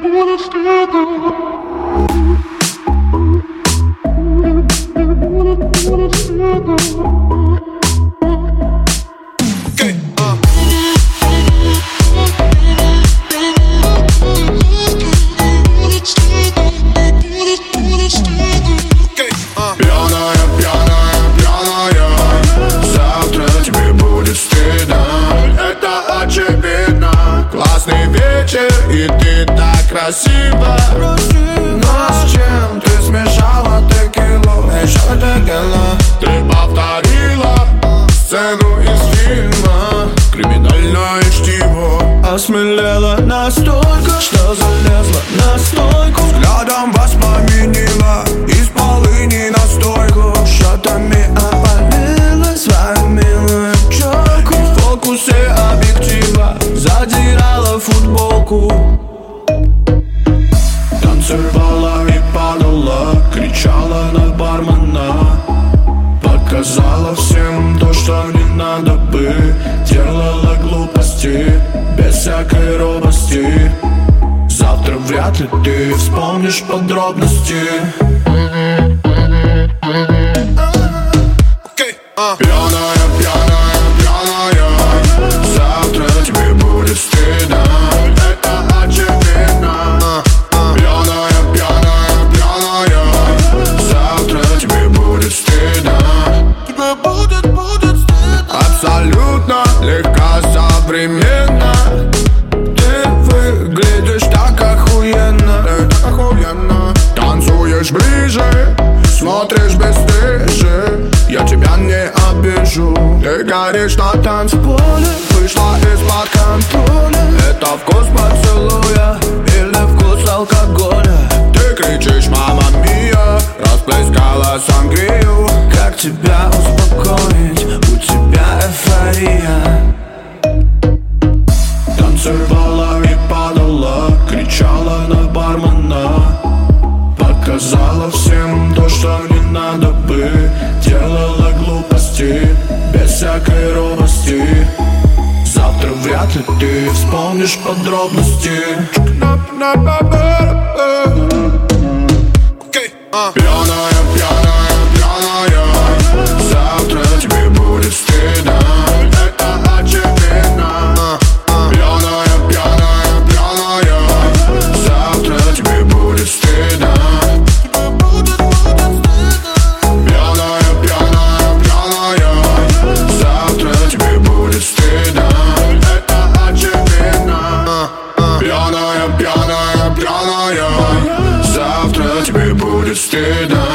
И ты так красиво, но с чем ты смешала текилу? Ты повторила сцену из фильма «Криминальное чтиво». Осмелела настолько, что залезла на стойку, Взглядом воспламенила из полыни настойку, шотами опалила свою милую челку. и в фокусе объектива задирала футболку, танцевала и падала, кричала на бармена, показала всем то, что не надо бы, делала глупости без всякой робости. Завтра вряд ли ты вспомнишь подробности. Пьяная, пьяная, пьяная, завтра тебе будет стыдно, это очевидно. Пьяная, пьяная, пьяная, завтра тебе будет стыдно. тебе будет стыдно. Абсолютно легко, современно. Ты выглядишь так охуенно, Танцуешь ближе, смотришь бесстыже, я тебя не обижу. Ты горишь на танцполе, вышла из-под контроля. это вкус поцелуя или вкус алкоголя. Ты кричишь «Мама мия», расплескала сангрию. Как тебя успокоить, у тебя эйфория. Танцевала и падала, кричала на бармена, показала всем то, что не надо бы, делала глупости без всякой робости. Завтра вряд ли ты вспомнишь подробности. Пьяная, пьяная, пьяная, завтра тебе будет стыдно, это очевидно. Пьяная, пьяная, пьяная, завтра тебе будет стыдно. Пьяная, пьяная, пьяная, завтра тебе будет стыдно, это очевидно. Пьяная, пьяная, пьяная, завтра тебе будет стыдно.